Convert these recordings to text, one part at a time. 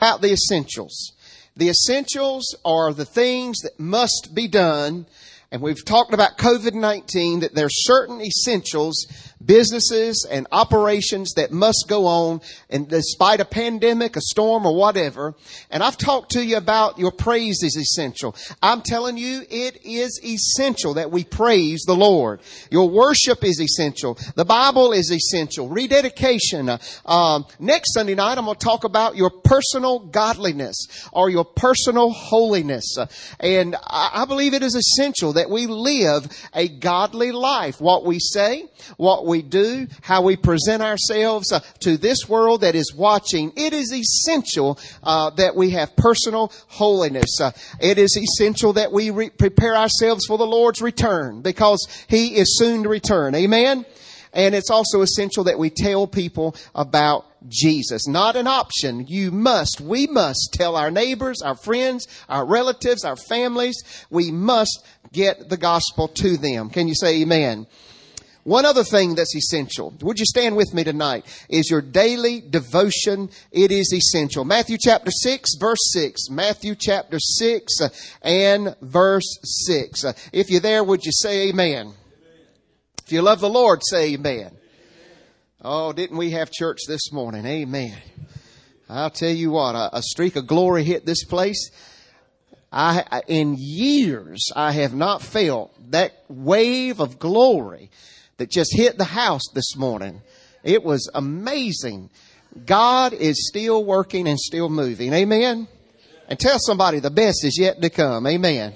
about the essentials. The essentials are the things that must be done. And we've talked about COVID-19, that there's certain essentials, businesses and operations that must go on, and despite a pandemic, a storm, or whatever. And I've talked to you about your praise is essential. I'm telling you, it is essential that we praise the Lord. Your worship is essential. The Bible is essential. Rededication. Next Sunday night, I'm going to talk about your personal godliness or your personal holiness. And I believe it is essential that we live a godly life. What we say, what we do, how we present ourselves to this world that is watching. It is essential that we have personal holiness. It is essential that we prepare ourselves for the Lord's return, because He is soon to return. Amen? And it's also essential that we tell people about Jesus. Not an option. We must tell our neighbors, our friends, our relatives, our families. We must get the gospel to them. Can you say amen? One other thing that's essential, would you stand with me tonight, is your daily devotion. It is essential. Matthew chapter 6, verse 6. Matthew chapter 6 and verse 6. If you're there, would you say amen? If you love the Lord, say amen. Oh, didn't we have church this morning? Amen. I'll tell you what, a streak of glory hit this place. In years, I have not felt that wave of glory that just hit the house this morning. It was amazing. God is still working and still moving. Amen. And tell somebody the best is yet to come. Amen.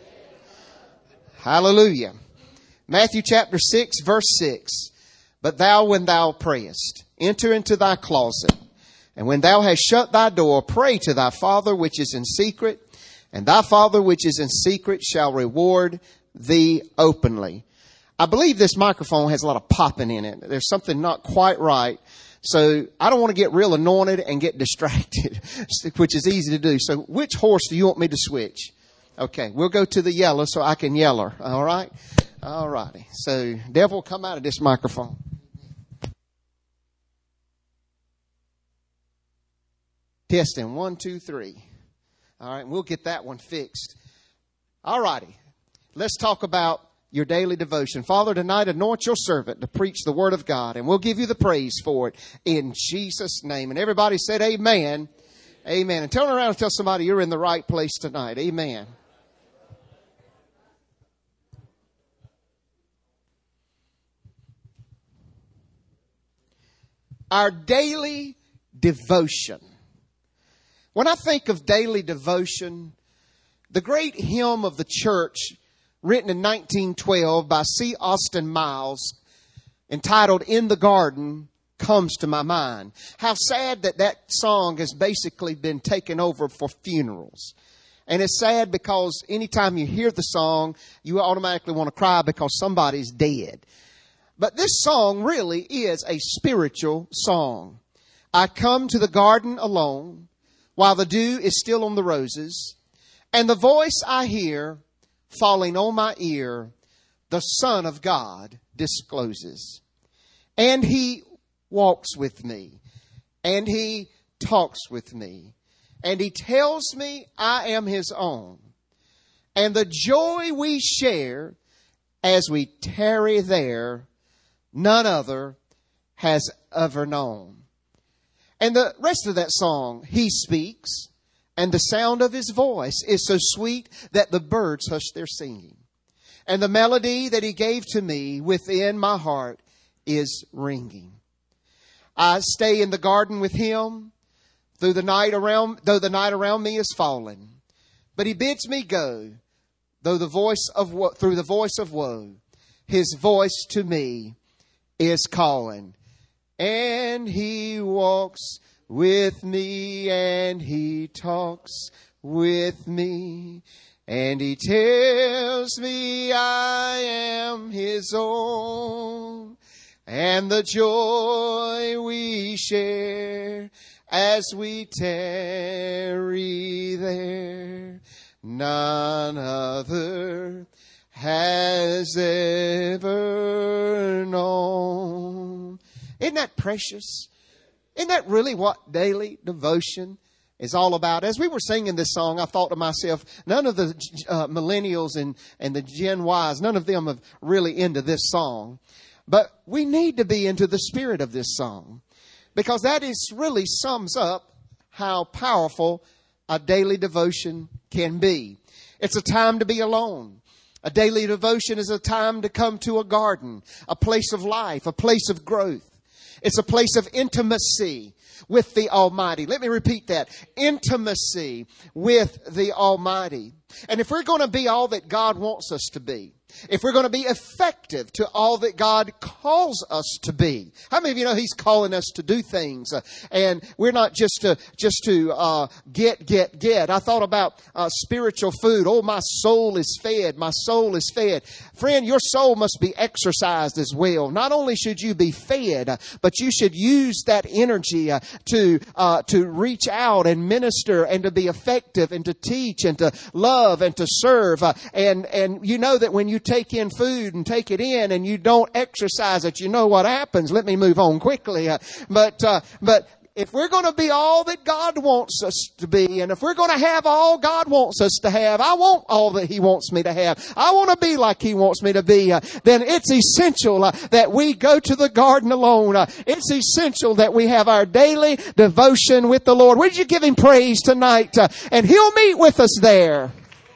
Hallelujah. Matthew chapter 6, verse 6. But thou, when thou prayest, enter into thy closet, and when thou hast shut thy door, pray to thy Father which is in secret, and thy Father which is in secret shall reward thee openly. I believe this microphone has a lot of popping in it. There's something not quite right. So I don't want to get real anointed and get distracted, which is easy to do. So which horse do you want me to switch? Okay, we'll go to the yellow so I can yell her. All right? All righty. So devil, come out of this microphone. Testing 1, 2, 3. All right, we'll get that one fixed. All righty. Let's talk about your daily devotion. Father, tonight anoint your servant to preach the word of God, and we'll give you the praise for it in Jesus' name. And everybody said amen. Amen. And turn around and tell somebody you're in the right place tonight. Amen. Our daily devotion. When I think of daily devotion, the great hymn of the church written in 1912 by C. Austin Miles, entitled In the Garden, comes to my mind. How sad that song has basically been taken over for funerals. And it's sad because anytime you hear the song, you automatically want to cry because somebody's dead. But this song really is a spiritual song. I come to the garden alone while the dew is still on the roses, and the voice I hear falling on my ear, the Son of God discloses. And He walks with me, and He talks with me, and He tells me I am His own. And the joy we share as we tarry there, none other has ever known. And the rest of that song, He speaks, and the sound of His voice is so sweet that the birds hush their singing. And the melody that He gave to me within my heart is ringing. I stay in the garden with Him though the night around me is falling. But He bids me go through the voice of woe. His voice to me is calling. And He walks with me, and He talks with me, and He tells me I am His own. And the joy we share as we tarry there, none other has ever known. Isn't that precious? Isn't that really what daily devotion is all about. As we were singing this song, I thought to myself, none of the millennials and the Gen Ys, none of them have really into this song. But we need to be into the spirit of this song, because that is really sums up how powerful a daily devotion can be. It's a time to be alone. A daily devotion is a time to come to a garden, a place of life, a place of growth. It's a place of intimacy with the Almighty. Let me repeat that. Intimacy with the Almighty. And if we're going to be all that God wants us to be, if we're going to be effective to all that God calls us to be, how many of you know He's calling us to do things, and we're not just to get. I thought about spiritual food. Oh, my soul is fed. My soul is fed. Friend, your soul must be exercised as well. Not only should you be fed, but you should use that energy to reach out and minister and to be effective and to teach and to love and to serve. And you know that when you take in food and take it in and you don't exercise it, you know what happens. Let me move on quickly. But if we're going to be all that God wants us to be, and if we're going to have all God wants us to have, I want all that He wants me to have, I want to be like He wants me to be, then it's essential that we go to the garden alone. It's essential that we have our daily devotion with the Lord. Would you give Him praise tonight? And He'll meet with us there.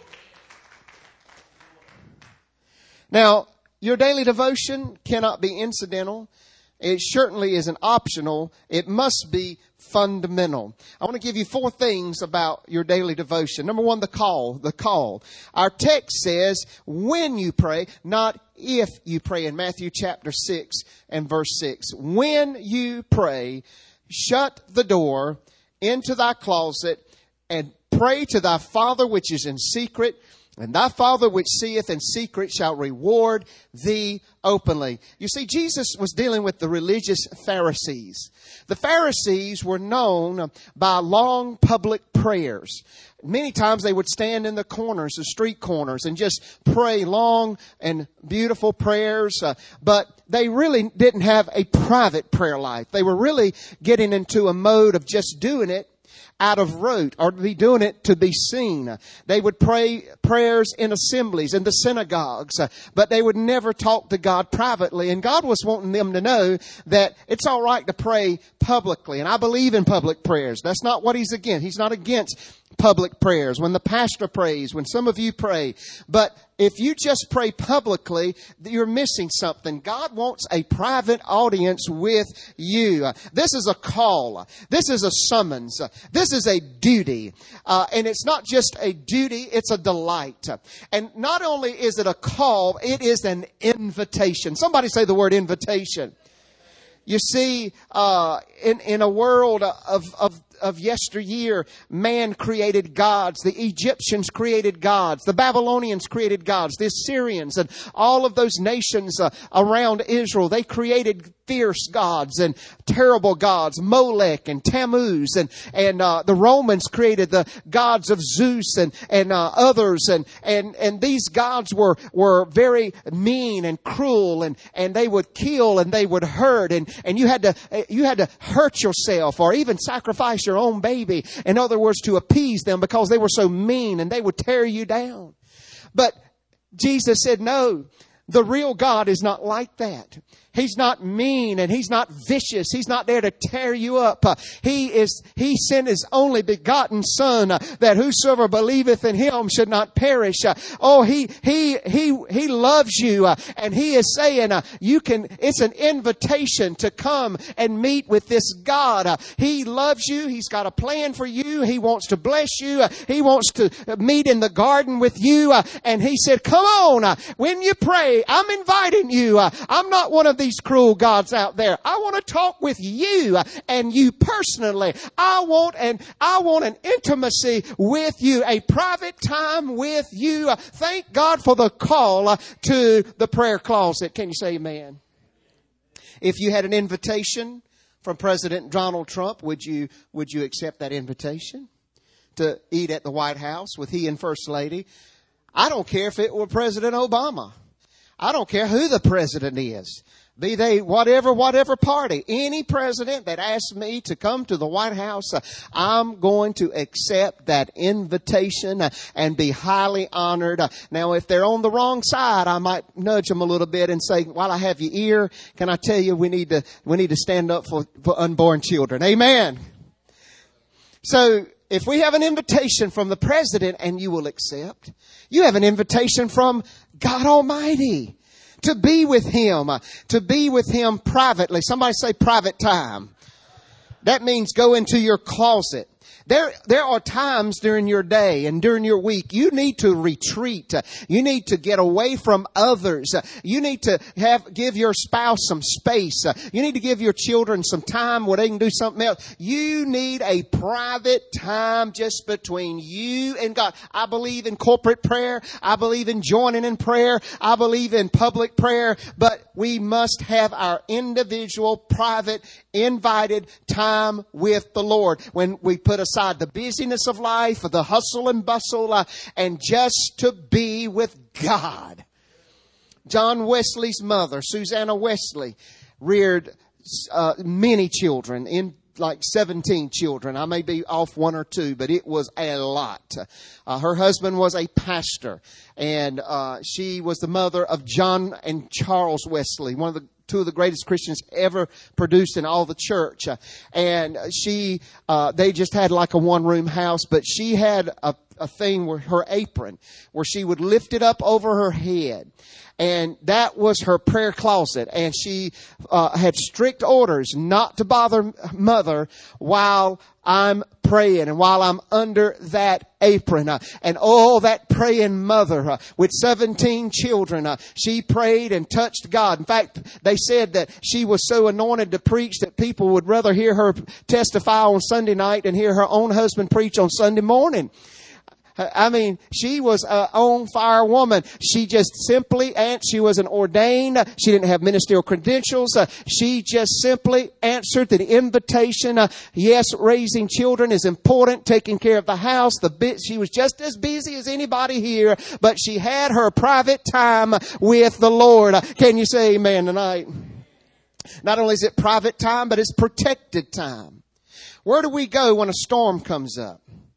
Now, your daily devotion cannot be incidental. It certainly isn't optional. It must be fundamental. I want to give you 4 things about your daily devotion. Number 1, the call. Our text says when you pray, not if you pray, in Matthew chapter 6 and verse 6. When you pray, shut the door into thy closet and pray to thy Father which is in secret, and thy Father which seeth in secret shall reward thee openly. You see, Jesus was dealing with the religious Pharisees. The Pharisees were known by long public prayers. Many times they would stand in the corners, the street corners, and just pray long and beautiful prayers. But they really didn't have a private prayer life. They were really getting into a mode of just doing it out of rote, or to be doing it to be seen. They would pray prayers in assemblies, in the synagogues, but they would never talk to God privately. And God was wanting them to know that it's all right to pray publicly. And I believe in public prayers. That's not what He's against. He's not against public prayers. When the pastor prays, when some of you pray. But if you just pray publicly, you're missing something. God wants a private audience with you. This is a call. This is a summons. This is a duty. And it's not just a duty, it's a delight. And not only is it a call, it is an invitation. Somebody say the word invitation. You see, in a world of yesteryear, man created gods. The Egyptians created gods. The Babylonians created gods. The Assyrians and all of those nations around Israel, they created fierce gods and terrible gods, Molech and Tammuz, and the Romans created the gods of Zeus and others, and these gods were very mean and cruel, and they would kill and they would hurt, and you had to hurt yourself or even sacrifice your own baby, in other words, to appease them, because they were so mean and they would tear you down. But Jesus said, no, the real God is not like that. He's not mean and He's not vicious. He's not there to tear you up. He sent His only begotten Son, that whosoever believeth in Him should not perish. He loves you, and He is saying, it's an invitation to come and meet with this God. He loves you. He's got a plan for you. He wants to bless you. He wants to meet in the garden with you. And He said, come on, when you pray, I'm inviting you. I'm not one of these cruel gods out there. I want to talk with you and you personally. I want an intimacy with you, a private time with you. Thank God for the call to the prayer closet. Can you say amen? If you had an invitation from President Donald Trump, would you accept that invitation to eat at the White House with he and First Lady? I don't care if it were President Obama. I don't care who the president is. Be they whatever party, any president that asks me to come to the White House, I'm going to accept that invitation and be highly honored. Now, if they're on the wrong side, I might nudge them a little bit and say, while I have your ear, can I tell you we need to stand up for unborn children. Amen. So, if we have an invitation from the president and you will accept, you have an invitation from God Almighty. To be with Him privately. Somebody say private time. That means go into your closet. There are times during your day and during your week you need to retreat. You need to get away from others. You need to give your spouse some space. You need to give your children some time where they can do something else. You need a private time just between you and God. I believe in corporate prayer. I believe in joining in prayer. I believe in public prayer. But we must have our individual, private, invited time with the Lord. When we put aside the busyness of life, the hustle and bustle, and just to be with God. John Wesley's mother, Susanna Wesley, reared many children, in like 17 children. I may be off one or two, but it was a lot. Her husband was a pastor, and she was the mother of John and Charles Wesley, two of the greatest Christians ever produced in all the church. And they just had like a one-room house, but she had a thing where her apron, where she would lift it up over her head. And that was her prayer closet. And she had strict orders not to bother mother while I'm praying and while I'm under that apron. And that praying mother with 17 children, she prayed and touched God. In fact, they said that she was so anointed to preach that people would rather hear her testify on Sunday night than hear her own husband preach on Sunday morning. I mean, she was an on-fire woman. She just simply, she was an ordained, she didn't have ministerial credentials. She just simply answered the invitation. Yes, raising children is important, taking care of the house. She was just as busy as anybody here, but she had her private time with the Lord. Can you say amen tonight? Not only is it private time, but it's protected time. Where do we go when a storm comes up?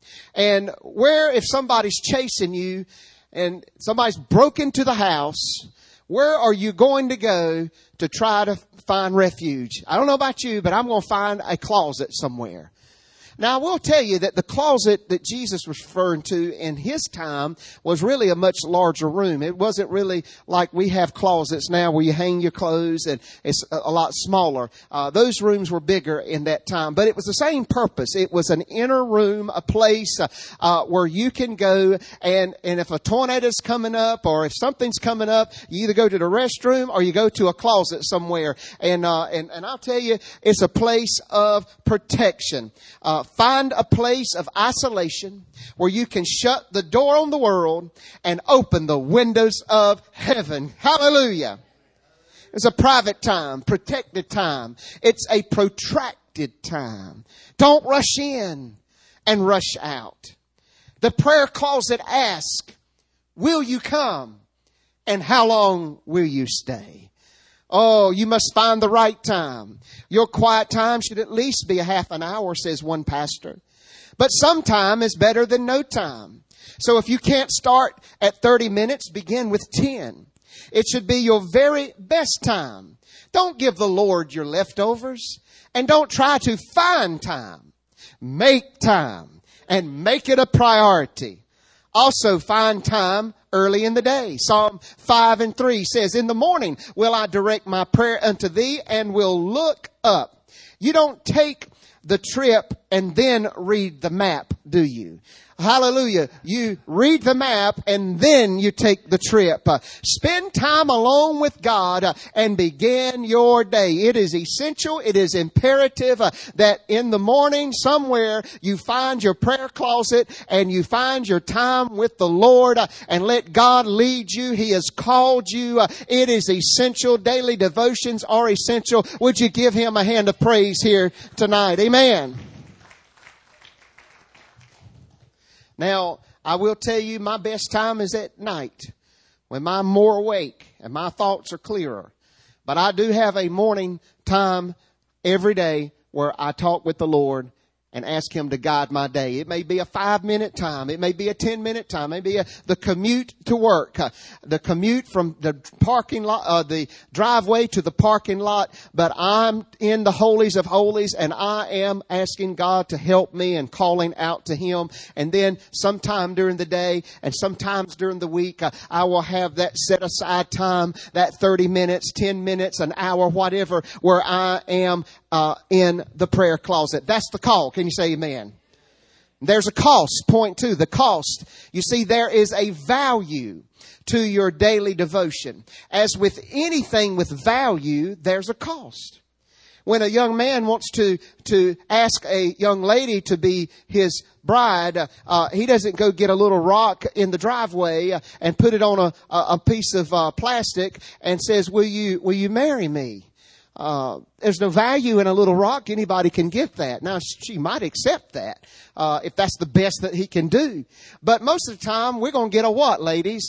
And if somebody's chasing you and somebody's broke into the house, where are you going to go to try to find refuge? I don't know about you, but I'm going to find a closet somewhere. Now, I will tell you that the closet that Jesus was referring to in His time was really a much larger room. It wasn't really like we have closets now where you hang your clothes, and it's a lot smaller. Those rooms were bigger in that time, but it was the same purpose. It was an inner room, a place where you can go, and if a tornado's coming up or if something's coming up, you either go to the restroom or you go to a closet somewhere. And I'll tell you, it's a place of protection. Find a place of isolation where you can shut the door on the world and open the windows of heaven. Hallelujah. It's a private time, protected time. It's a protracted time. Don't rush in and rush out. The prayer closet asks, will you come? And how long will you stay? Oh, you must find the right time. Your quiet time should at least be a half an hour, says one pastor. But some time is better than no time. So if you can't start at 30 minutes, begin with 10. It should be your very best time. Don't give the Lord your leftovers, and don't try to find time. Make time and make it a priority. Also find time early in the day. Psalm 5:3 says, in the morning will I direct my prayer unto thee and will look up. You don't take the trip and then read the map, do you? Hallelujah. You read the map and then you take the trip. Spend time alone with God and begin your day. It is essential. It is imperative that in the morning somewhere you find your prayer closet and you find your time with the Lord and let God lead you. He has called you. It is essential. Daily devotions are essential. Would you give Him a hand of praise here tonight? Amen. Now, I will tell you my best time is at night when I'm more awake and my thoughts are clearer. But I do have a morning time every day where I talk with the Lord and ask Him to guide my day. It may be a 5-minute time. It may be a 10-minute time. It may be the commute to work, the commute from the parking lot, the driveway to the parking lot. But I'm in the holies of holies, and I am asking God to help me and calling out to Him. And then sometime during the day and sometimes during the week, I will have that set aside time, that 30 minutes, 10 minutes, an hour, whatever, where I am in the prayer closet. That's the call. Can you say amen? There's a cost. Point 2, the cost. You see, there is a value to your daily devotion. As with anything with value, there's a cost. When a young man wants to ask a young lady to be his bride, he doesn't go get a little rock in the driveway and put it on a piece of plastic and says, will you marry me? There's no value in a little rock. Anybody can get that. Now, she might accept that, if that's the best that he can do. But most of the time, we're going to get a what, ladies?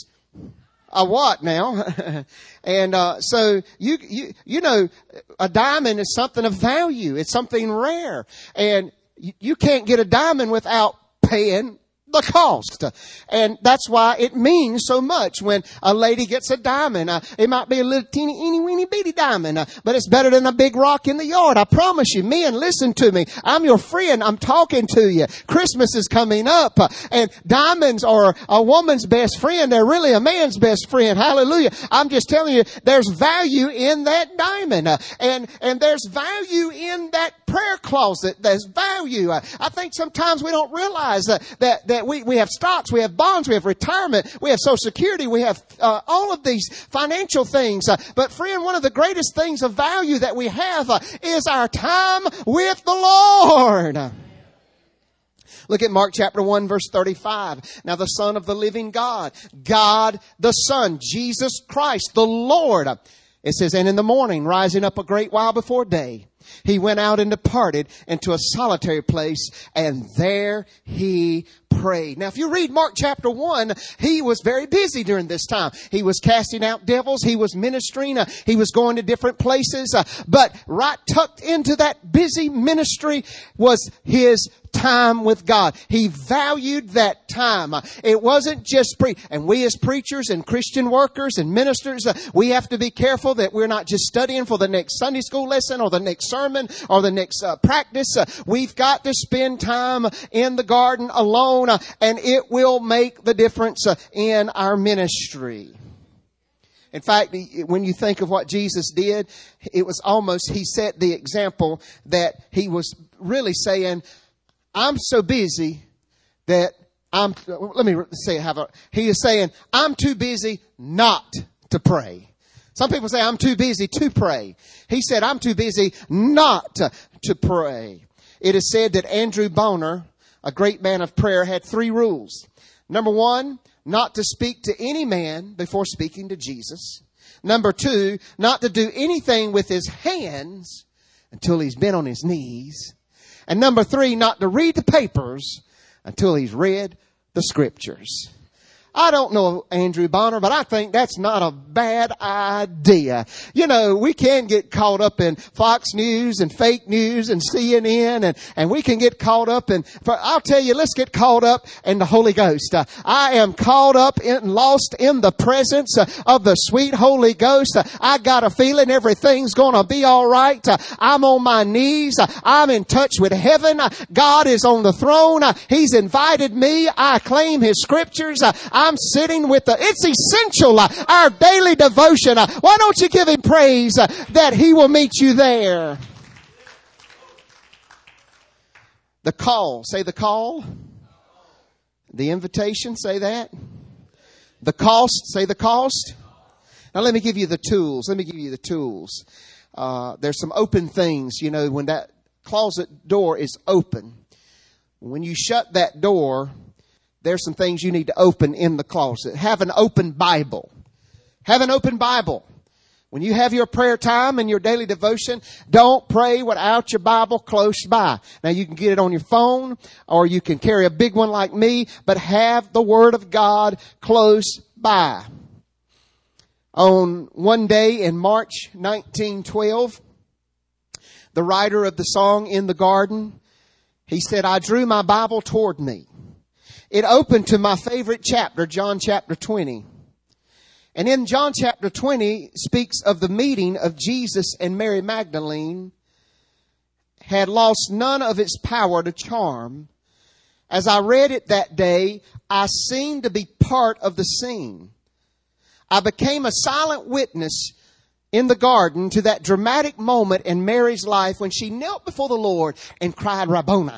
A what now? And, so you know, a diamond is something of value. It's something rare. And you can't get a diamond without paying the cost. And that's why it means so much when a lady gets a diamond. It might be a little teeny weeny bitty diamond, but it's better than a big rock in the yard. I promise you. Men, listen to me. I'm your friend. I'm talking to you. Christmas is coming up, and diamonds are a woman's best friend. They're really a man's best friend. Hallelujah. I'm just telling you, there's value in that diamond, and there's value in that prayer closet. There's value. I think sometimes we don't realize that we have stocks, we have bonds, we have retirement, we have Social Security, we have all of these financial things. But friend, one of the greatest things of value that we have is our time with the Lord. Look at Mark chapter 1 verse 35. Now the Son of the living God, God the Son, Jesus Christ, the Lord. It says, and in the morning, rising up a great while before day, He went out and departed into a solitary place, and there He prayed. Now, if you read Mark chapter 1, He was very busy during this time. He was casting out devils. He was ministering. He was going to different places. But right tucked into that busy ministry was His time with God. He valued that time. It wasn't just and we as preachers and Christian workers and ministers, we have to be careful that we're not just studying for the next Sunday school lesson or the next sermon or the next practice. We've got to spend time in the garden alone, and it will make the difference in our ministry. In fact, when you think of what Jesus did, it was almost, He set the example that He was really saying, I'm so busy that He is saying, I'm too busy not to pray. Some people say, I'm too busy to pray. He said, I'm too busy not to pray. It is said that Andrew Bonar, a great man of prayer, had 3 rules. Number 1, not to speak to any man before speaking to Jesus. Number 2, not to do anything with his hands until he's been on his knees. And number 3, not to read the papers until he's read the scriptures. I don't know Andrew Bonar, but I think that's not a bad idea. You know, we can get caught up in Fox News and fake news and CNN, and we can get caught up I'll tell you, let's get caught up in the Holy Ghost. I am caught up lost in the presence of the sweet Holy Ghost. I got a feeling everything's gonna be alright. I'm on my knees. I'm in touch with heaven. God is on the throne. He's invited me. I claim His scriptures. I'm sitting with it's essential, our daily devotion. Why don't you give Him praise that He will meet you there? The call. Say the call. The invitation. Say that. The cost. Say the cost. Now let me give you the tools. There's some open things, you know, when that closet door is open. When you shut that door, there's some things you need to open in the closet. Have an open Bible. Have an open Bible. When you have your prayer time and your daily devotion, don't pray without your Bible close by. Now you can get it on your phone, or you can carry a big one like me, but have the Word of God close by. On one day in March 1912, the writer of the song In the Garden, he said, I drew my Bible toward me. It opened to my favorite chapter, John chapter 20. And in John chapter 20 speaks of the meeting of Jesus and Mary Magdalene had lost none of its power to charm. As I read it that day, I seemed to be part of the scene. I became a silent witness in the garden to that dramatic moment in Mary's life when she knelt before the Lord and cried, Rabboni.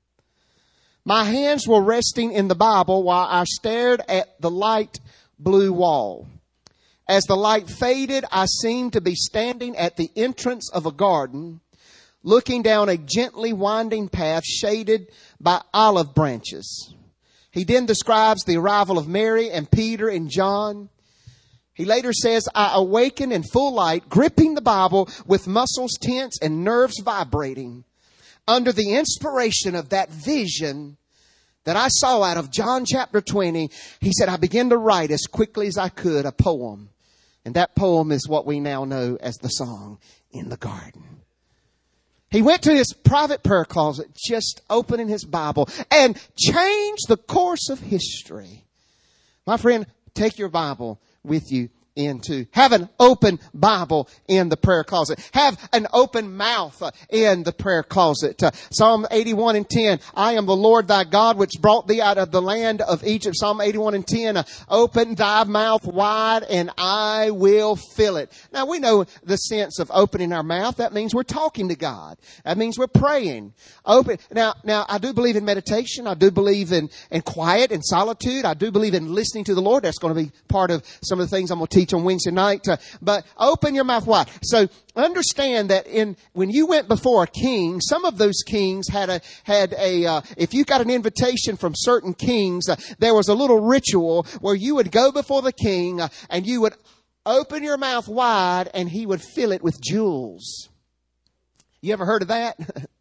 My hands were resting in the Bible while I stared at the light blue wall. As the light faded, I seemed to be standing at the entrance of a garden, looking down a gently winding path shaded by olive branches. He then describes the arrival of Mary and Peter and John. He later says, I awakened in full light, gripping the Bible with muscles tense and nerves vibrating. Under the inspiration of that vision that I saw out of John chapter 20, he said, I began to write as quickly as I could a poem. And that poem is what we now know as the song In the Garden. He went to his private prayer closet, just opening his Bible, and changed the course of history. My friend, take your Bible with you have an open Bible in the prayer closet. Have an open mouth in the prayer closet. Psalm 81 and 10. I am the Lord thy God, which brought thee out of the land of Egypt. Psalm 81 and 10. Open thy mouth wide and I will fill it. Now we know the sense of opening our mouth. That means we're talking to God. That means we're praying. Open. Now I do believe in meditation. I do believe in quiet and solitude. I do believe in listening to the Lord. That's going to be part of some of the things I'm going to teach on Wednesday night. But open your mouth wide. So understand that when you went before a king, some of those kings had if you got an invitation from certain kings, there was a little ritual where you would go before the king and you would open your mouth wide and he would fill it with jewels. You ever heard of that?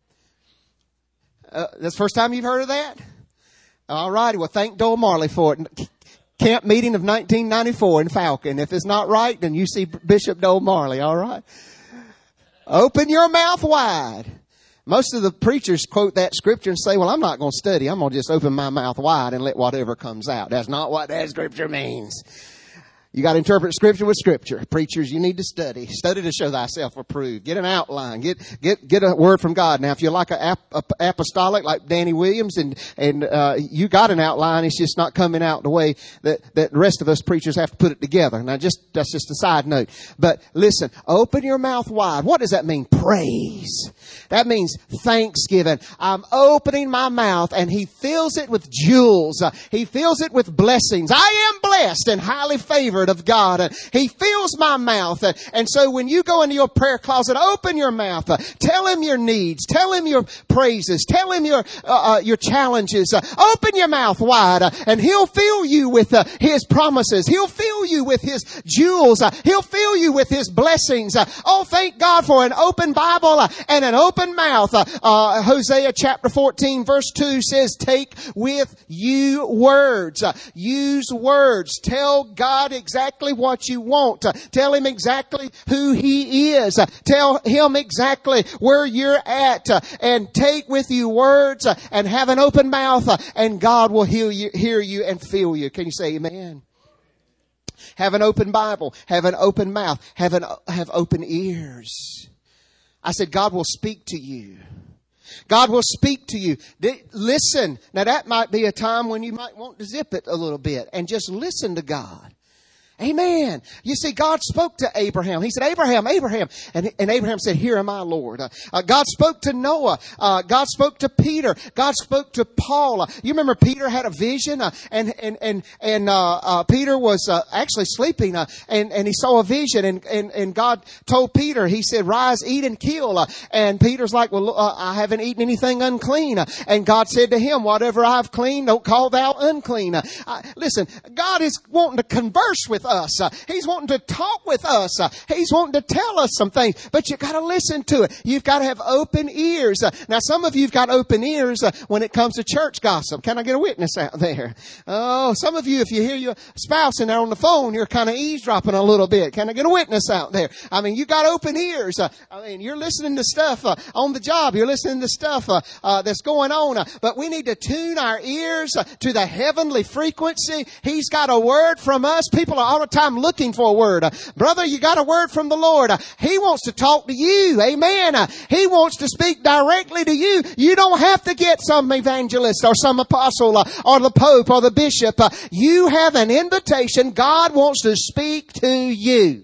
That's the first time you've heard of that? All righty. Well, thank Dole Marley for it. Camp meeting of 1994 in Falcon. If it's not right, then you see Bishop Dole Marley. All right. Open your mouth wide. Most of the preachers quote that scripture and say, well, I'm not going to study. I'm going to just open my mouth wide and let whatever comes out. That's not what that scripture means. You got to interpret scripture with scripture. Preachers, you need to study. Study to show thyself approved. Get an outline. Get a word from God. Now, if you're like a apostolic like Danny Williams and you got an outline, it's just not coming out the way that the rest of us preachers have to put it together. Now, that's just a side note. But listen, open your mouth wide. What does that mean? Praise. That means thanksgiving. I'm opening my mouth and he fills it with jewels. He fills it with blessings. I am blessed and highly favored of God. He fills my mouth. And so when you go into your prayer closet, open your mouth. Tell him your needs. Tell him your praises. Tell him your challenges. Open your mouth wide and he'll fill you with his promises. He'll fill you with his jewels. He'll fill you with his blessings. Oh, thank God for an open Bible and an open mouth. Hosea chapter 14 verse 2 says, take with you words. Use words. Tell God exactly what you want. Tell him exactly who he is. Tell him exactly where you're at. And take with you words and have an open mouth and God will hear you and fill you. Can you say amen? Have an open Bible. Have an open mouth. Have open ears. I said, God will speak to you. God will speak to you. Listen. Now that might be a time when you might want to zip it a little bit and just listen to God. Amen. You see, God spoke to Abraham. He said, Abraham, Abraham. And Abraham said, here am I, Lord. God spoke to Noah. God spoke to Peter. God spoke to Paul. You remember Peter had a vision, and Peter was actually sleeping, and he saw a vision, and God told Peter, he said, rise, eat, and kill. And Peter's like, well, I haven't eaten anything unclean. And God said to him, whatever I've cleaned, don't call thou unclean. Listen, God is wanting to converse with us. He's wanting to talk with us. He's wanting to tell us some things, but you got to listen to it. You've got to have open ears. Now, some of you've got open ears when it comes to church gossip. Can I get a witness out there? Oh, some of you, if you hear your spouse in there on the phone, you're kind of eavesdropping a little bit. Can I get a witness out there? I mean, you got open ears. You're listening to stuff on the job. You're listening to stuff that's going on. But we need to tune our ears to the heavenly frequency. He's got a word from us. People are all the time looking for a word. Brother, you got a word from the Lord. He wants to talk to you. Amen. He wants to speak directly to you. You don't have to get some evangelist or some apostle or the Pope or the bishop. You have an invitation. God wants to speak to you.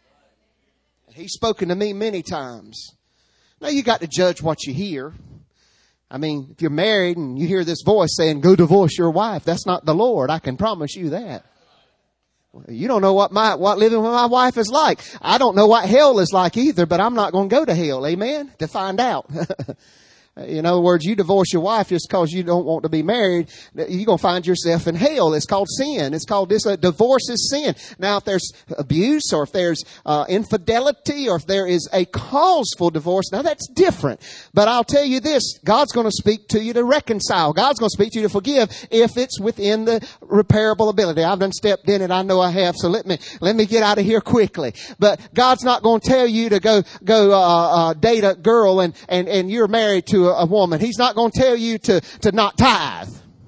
He's spoken to me many times. Now you got to judge what you hear. I mean, if you're married and you hear this voice saying, go divorce your wife, that's not the Lord. I can promise you that. You don't know what living with my wife is like. I don't know what hell is like either, but I'm not going to go to hell, amen, to find out. In other words, you divorce your wife just because you don't want to be married, you're going to find yourself in hell. It's called sin. It's called divorce is sin. Now, if there's abuse or if there's infidelity or if there is a cause for divorce, now that's different. But I'll tell you this, God's going to speak to you to reconcile. God's going to speak to you to forgive if it's within the repairable ability. I've done stepped in it. I know I have. So let me get out of here quickly. But God's not going to tell you to go date a girl and you're married to a woman. He's not going to tell you to not tithe.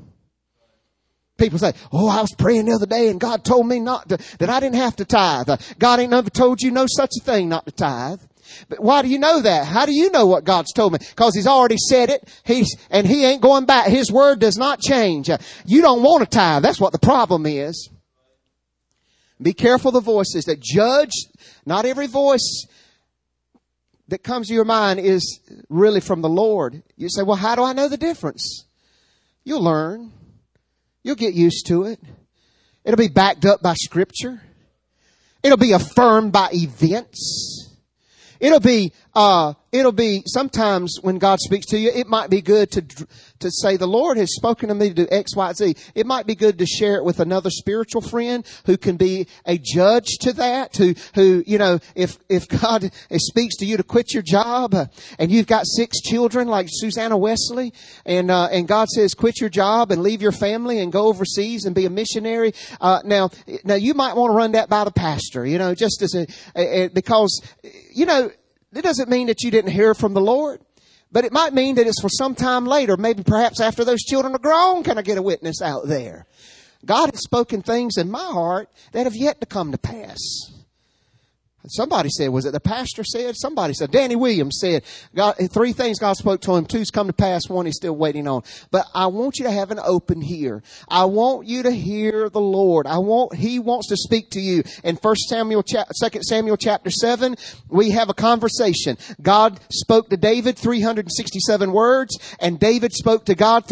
People say, oh, I was praying the other day and God told me that I didn't have to tithe. God ain't never told you no such a thing not to tithe. But why do you know that? How do you know what God's told me? Because He's already said it. He ain't going back. His word does not change. You don't want to tithe. That's what the problem is. Be careful of the voices that judge. Not every voice that comes to your mind is really from the Lord. You say, well, how do I know the difference? You'll learn. You'll get used to it. It'll be backed up by Scripture. It'll be affirmed by events. It'll be sometimes when God speaks to you, it might be good to say, the Lord has spoken to me to do X, Y, Z. It might be good to share it with another spiritual friend who can be a judge to that, who, you know, if God speaks to you to quit your job, and you've got 6 children like Susanna Wesley, and God says, quit your job and leave your family and go overseas and be a missionary. Now you might want to run that by the pastor, you know, just as because, you know, it doesn't mean that you didn't hear from the Lord, but it might mean that it's for some time later, maybe perhaps after those children are grown. Can I get a witness out there? God has spoken things in my heart that have yet to come to pass. Somebody said, was it the pastor said? Somebody said, Danny Williams said, 3 things God spoke to him. 2's come to pass. 1 he's still waiting on. But I want you to have an open ear. I want you to hear the Lord. He wants to speak to you. In 2 Samuel chapter 7, we have a conversation. God spoke to David 367 words, and David spoke to God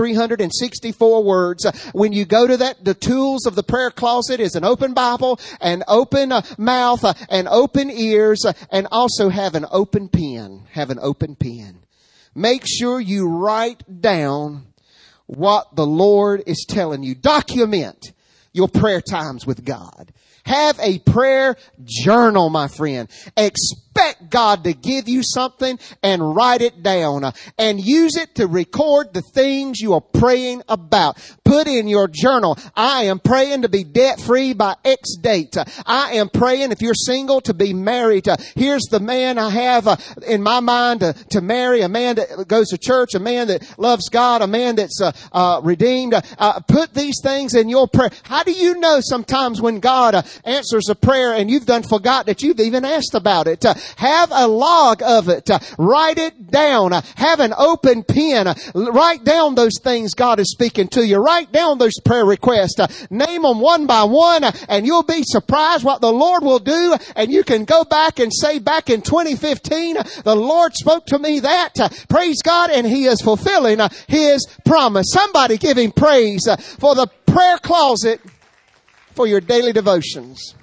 364 words. When you go to the tools of the prayer closet is an open Bible, an open mouth, an open ears, and also have an open pen. Have an open pen. Make sure you write down what the Lord is telling you. Document your prayer times with God. Have a prayer journal, my friend. Expect God to give you something and write it down and use it to record the things you are praying about. Put in your journal, I am praying to be debt free by X date. I am praying, if you're single, to be married. Here's the man I have in my mind to marry, a man that goes to church, a man that loves God, a man that's redeemed. Put these things in your prayer. How do you know sometimes when God answers a prayer and you've forgot that you've even asked about it? Have a log of it. Write it down. Have an open pen. Write down those things God is speaking to you. Write down those prayer requests. Name them one by one, and you'll be surprised what the Lord will do. And you can go back and say, back in 2015, the Lord spoke to me that. Praise God, and He is fulfilling His promise. Somebody give Him praise for the prayer closet for your daily devotions.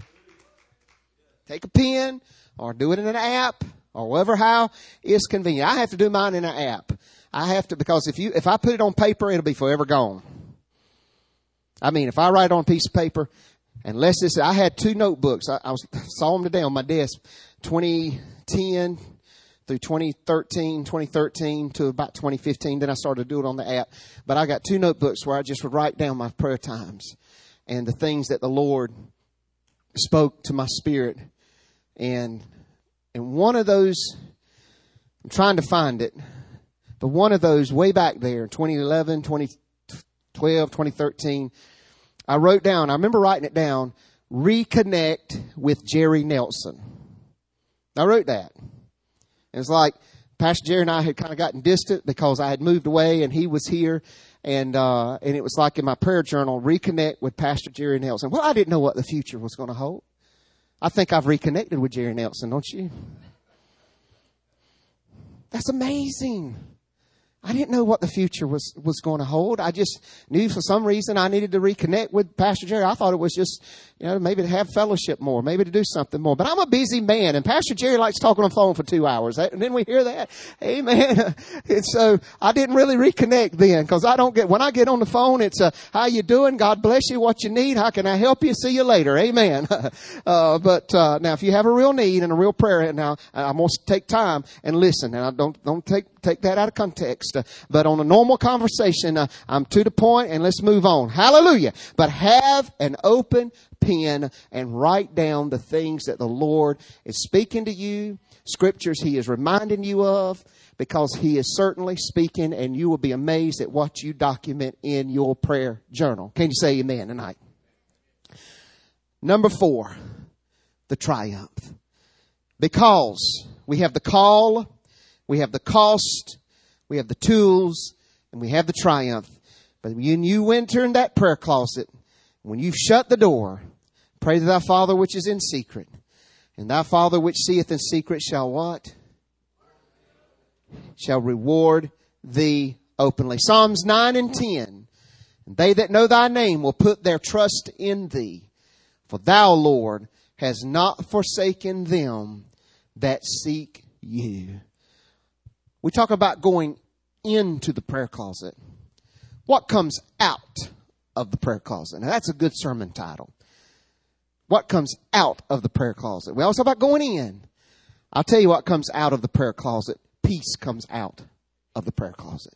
Take a pen or do it in an app or whatever how is convenient. I have to do mine in an app. I have to, because if I put it on paper, it'll be forever gone. I mean, if I write on a piece of paper, And I had 2 notebooks. I saw them today on my desk, 2010 through 2013 to about 2015. Then I started to do it on the app. But I got 2 notebooks where I just would write down my prayer times and the things that the Lord spoke to my spirit. And one of those, I'm trying to find it, but one of those way back there, 2011, 2012, 2013, I wrote down, I remember writing it down, reconnect with Jerry Nelson. I wrote that. It was like Pastor Jerry and I had kind of gotten distant because I had moved away and he was here. And it was like in my prayer journal, reconnect with Pastor Jerry Nelson. Well, I didn't know what the future was going to hold. I think I've reconnected with Jerry Nelson, don't you? That's amazing. I didn't know what the future was going to hold. I just knew for some reason I needed to reconnect with Pastor Jerry. I thought it was just, maybe to have fellowship more, maybe to do something more. But I'm a busy man, and Pastor Jerry likes talking on the phone for 2 hours. Didn't we hear that? Amen. And so I didn't really reconnect then, because when I get on the phone, it's how you doing? God bless you. What you need? How can I help you? See you later. Amen. But now, if you have a real need and a real prayer, now I'm going to take time and listen, and I don't take that out of context. But on a normal conversation, I'm to the point, and let's move on. Hallelujah. But have an open pen and write down the things that the Lord is speaking to you, scriptures He is reminding you of, because He is certainly speaking, and you will be amazed at what you document in your prayer journal. Can you say amen tonight? Number 4, the triumph. Because we have the call, we have the cost, we have the tools, and we have the triumph. But when you enter in that prayer closet, when you've shut the door, pray to thy Father which is in secret. And thy Father which seeth in secret shall what? Shall reward thee openly. Psalms 9 and 10. And they that know thy name will put their trust in thee. For thou, Lord, hast not forsaken them that seek you. We talk about going into the prayer closet. What comes out of the prayer closet? Now that's a good sermon title. What comes out of the prayer closet? We always talk about going in. I'll tell you what comes out of the prayer closet. Peace comes out of the prayer closet.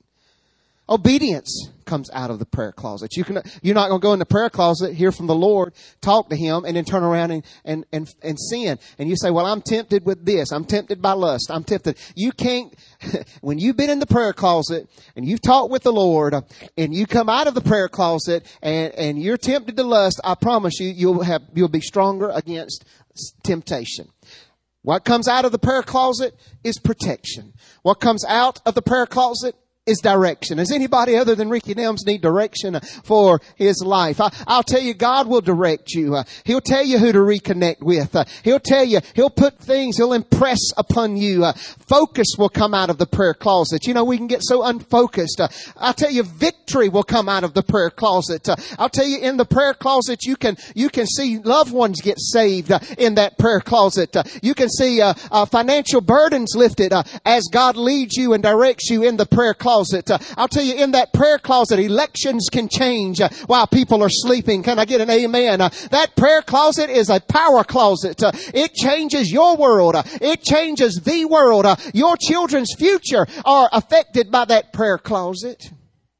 Obedience comes out of the prayer closet. You're not going to go in the prayer closet, hear from the Lord, talk to Him, and then turn around and sin. And you say, well, I'm tempted with this. I'm tempted by lust. I'm tempted. You can't, when you've been in the prayer closet and you've talked with the Lord and you come out of the prayer closet and you're tempted to lust, I promise you, you'll be stronger against temptation. What comes out of the prayer closet is protection. What comes out of the prayer closet is direction. Does anybody other than Ricky Nelms need direction for his life? I'll tell you, God will direct you. He'll tell you who to reconnect with. He'll tell you, He'll put things, He'll impress upon you. Focus will come out of the prayer closet. We can get so unfocused. I'll tell you, victory will come out of the prayer closet. I'll tell you, in the prayer closet, you can see loved ones get saved in that prayer closet. You can see financial burdens lifted as God leads you and directs you in the prayer closet. I'll tell you, in that prayer closet, elections can change while people are sleeping. Can I get an amen? That prayer closet is a power closet. It changes your world. It changes the world. Your children's future are affected by that prayer closet.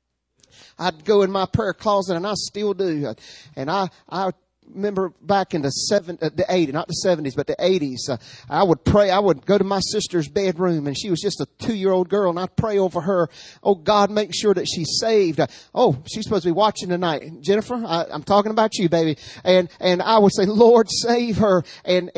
I'd go in my prayer closet, and I still do. And I remember back in the 80s, not the 70s, but the 80s, I would pray. I would go to my sister's bedroom, and she was just a 2-year-old girl, and I'd pray over her. Oh, God, make sure that she's saved. Oh, she's supposed to be watching tonight. Jennifer, I'm talking about you, baby. And I would say, Lord, save her. And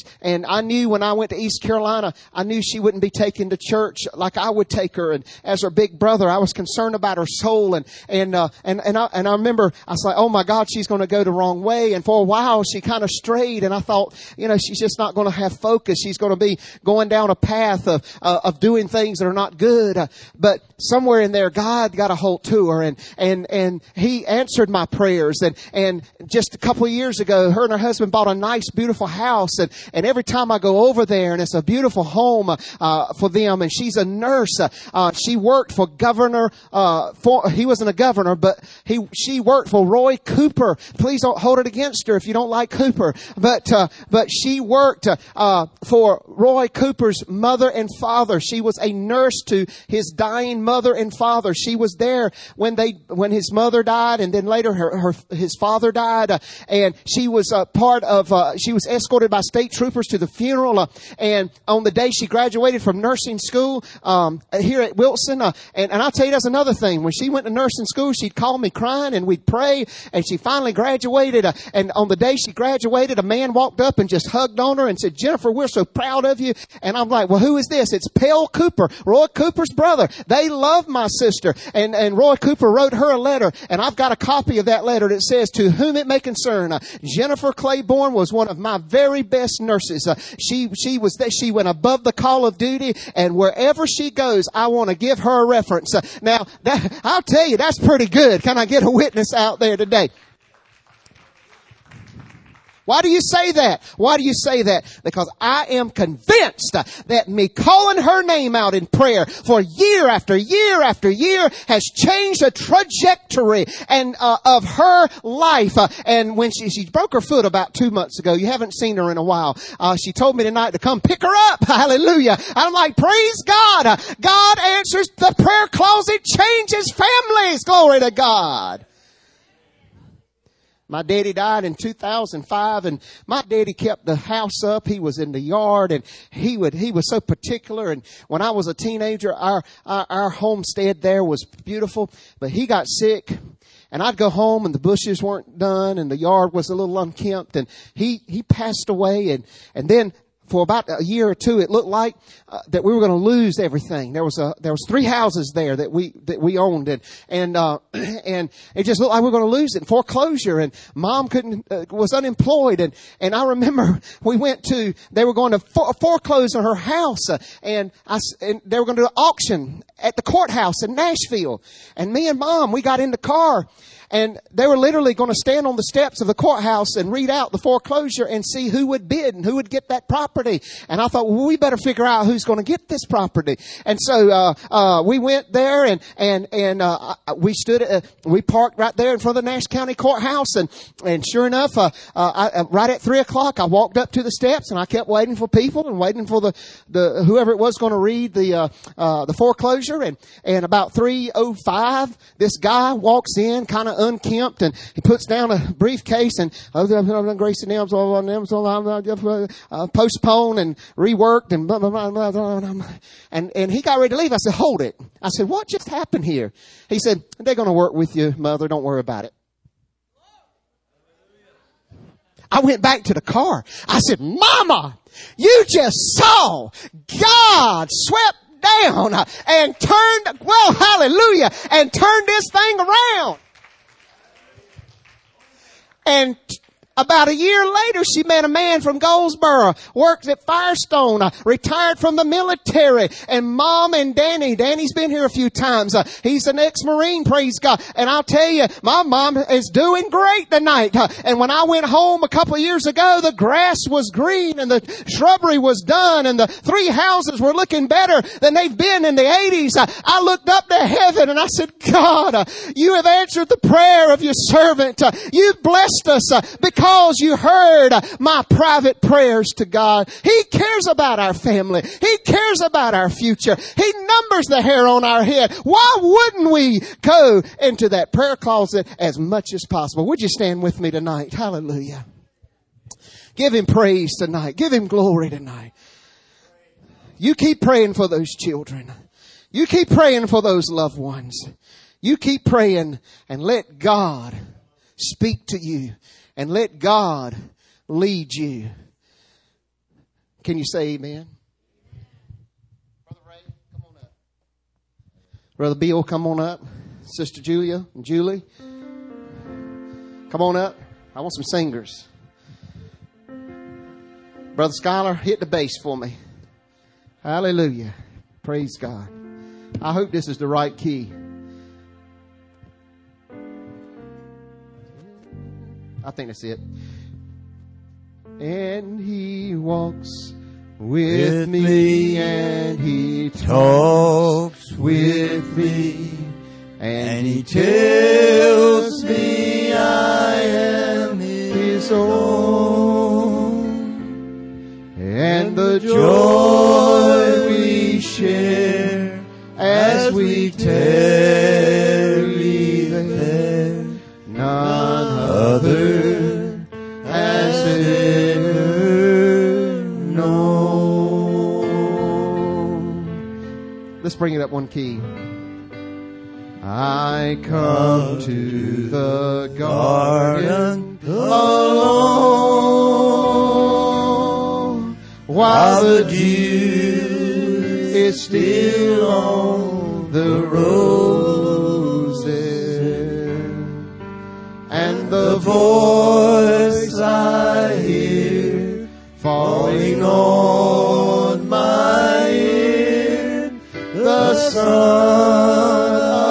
I knew when I went to East Carolina, I knew she wouldn't be taken to church like I would take her. And as her big brother, I was concerned about her soul. And I remember I was like, oh my God, she's going to go the wrong way. And for a while, she kind of strayed, and I thought, she's just not going to have focus. She's going to be going down a path of doing things that are not good. But somewhere in there, God got a hold to her, and He answered my prayers. And just a couple of years ago, her and her husband bought a nice, beautiful house. And every time I go over there, and it's a beautiful home for them. And she's a nurse. She worked for Governor. He wasn't a governor, but she worked for Roy Cooper. Please don't hold it against against her if you don't like Cooper. But she worked for Roy Cooper's mother and father. She was a nurse to his dying mother and father. She was there when his mother died, and then later his father died. And she was she was escorted by state troopers to the funeral. And on the day she graduated from nursing school here at Wilson, and I'll tell you, that's another thing. When she went to nursing school, she'd call me crying, and we'd pray. And she finally graduated. And on the day she graduated, a man walked up and just hugged on her and said, "Jennifer, we're so proud of you." And I'm like, "Well, who is this?" "It's Pell Cooper, Roy Cooper's brother. They love my sister." And Roy Cooper wrote her a letter, and I've got a copy of that letter that says, "To whom it may concern, Jennifer Claiborne was one of my very best nurses. She went above the call of duty, and wherever she goes, I want to give her a reference." Now, I'll tell you, that's pretty good. Can I get a witness out there today? Why do you say that? Why do you say that? Because I am convinced that me calling her name out in prayer for year after year after year has changed the trajectory and of her life. And when she broke her foot about 2 months ago, you haven't seen her in a while. She told me tonight to come pick her up. Hallelujah. I'm like, praise God. God answers the prayer closet, changes families. Glory to God. My daddy died in 2005, and my daddy kept the house up. He was in the yard, and he was so particular. And when I was a teenager, our homestead there was beautiful, but he got sick. And I'd go home and the bushes weren't done and the yard was a little unkempt, and he passed away. And then for about a year or two, it looked like that we were going to lose everything. There was 3 houses there that we owned, and it just looked like we were going to lose it. Foreclosure, and Mom was unemployed, and I remember they were going to foreclose on her house, and they were going to do an auction at the courthouse in Nashville. And me and Mom, we got in the car. And they were literally going to stand on the steps of the courthouse and read out the foreclosure and see who would bid and who would get that property. And I thought, well, we better figure out who's going to get this property. And so we went there, and we parked right there in front of the Nash County Courthouse. And sure enough, right at 3:00, I walked up to the steps, and I kept waiting for people and waiting for the whoever it was going to read the foreclosure. And about 3:05, this guy walks in, kind of unkempt, and he puts down a briefcase and Gracie Nims postponed and reworked and blah, blah, blah, blah, blah. And he got ready to leave. I said, "Hold it." I said, "What just happened here?" He said, "They're going to work with you, Mother. Don't worry about it." I went back to the car. I said, "Mama, you just saw God swept down and turned, well, hallelujah, and turned this thing around." And about a year later, she met a man from Goldsboro, worked at Firestone, retired from the military. And Mom and Danny's been here a few times. He's an ex-Marine, praise God. And I'll tell you, my mom is doing great tonight. And when I went home a couple of years ago, the grass was green and the shrubbery was done and the 3 houses were looking better than they've been in the 80s. I looked up to heaven and I said, "God, you have answered the prayer of your servant. You've blessed us because you heard my private prayers to God." He cares about our family. He cares about our future. He numbers the hair on our head. Why wouldn't we go into that prayer closet as much as possible? Would you stand with me tonight? Hallelujah. Give him praise tonight. Give him glory tonight. You keep praying for those children. You keep praying for those loved ones. You keep praying and let God speak to you. And let God lead you. Can you say amen? Brother Ray, come on up. Brother Bill, come on up. Sister Julia and Julie, come on up. I want some singers. Brother Schuyler, hit the bass for me. Hallelujah. Praise God. I hope this is the right key. I think that's it. And he walks with me, and he talks with me, and he tells me I am his own, and the joy we share as we tarry there, none other has ever known. Let's bring it up one key. I come to the garden alone, while the dew is still on the roses, and the voice I hear falling on my ear, the Son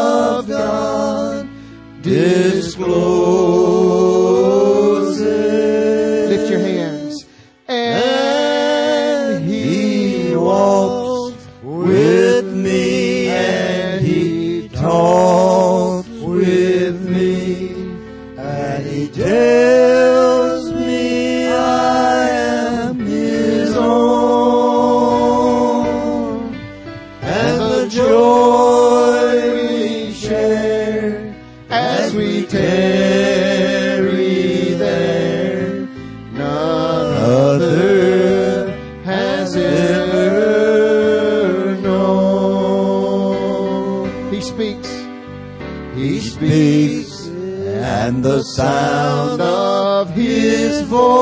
discloses. Lift your hands. And He walks with me, and He talks with me, and He tells me I am His own, and the joy we share as we tarry there, none other has ever known. He speaks, and the sound of His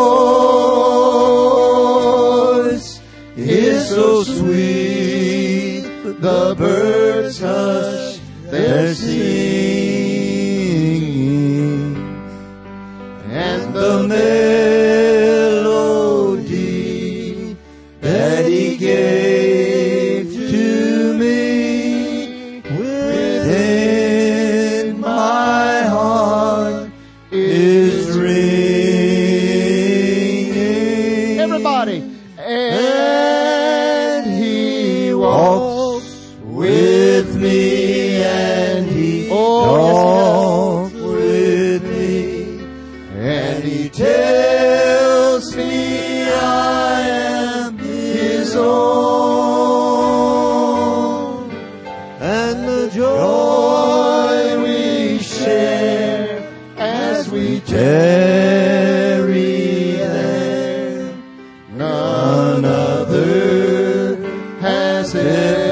voice is so sweet, the birds hush their singing, and the melody that He gave to me within my heart is ringing. Everybody. And He walks with me, and He talks with me, and He tells me I am His own, and the joy we share as we tarry there, none other has ever